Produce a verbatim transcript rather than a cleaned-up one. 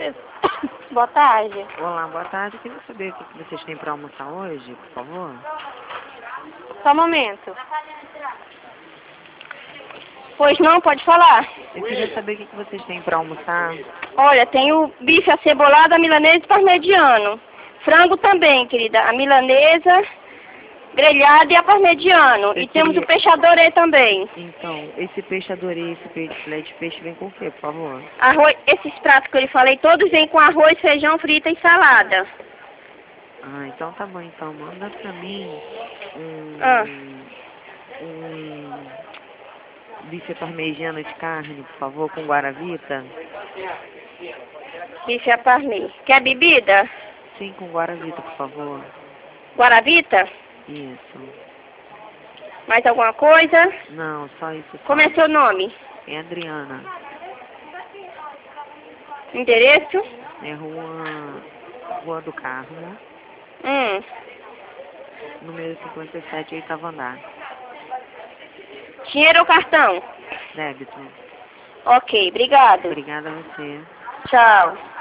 vocês. Boa tarde. Olá, boa tarde. Eu queria saber o que vocês têm para almoçar hoje, por favor. Só um momento. Pois não, pode falar. Eu queria saber o que vocês têm para almoçar. Olha, tem o bife acebolado, a milanesa e parmegiano. Frango também, querida. A milanesa, grelhada e a parmegiano. Eu e temos queria- o peixe adorê também. Então, esse peixe adorei, esse peixe, filé de peixe vem com o quê, por favor? Arroz, esses pratos que eu lhe falei, todos vêm com arroz, feijão, frita e salada. Ah, então tá bom, então. Manda pra mim um... Ah. um bife parmegiano de carne, por favor, com guaravita. Bife a parmê. Quer bebida? Sim, com guaravita, por favor. Guaravita? Isso. Mais alguma coisa? Não, só isso. Só. Como é seu nome? É Adriana. Endereço? É rua... Rua do Carmo, Hum. número cinquenta e sete, oitavo andar. Dinheiro ou cartão? Débito. Ok, obrigado. Obrigada a você. Tchau.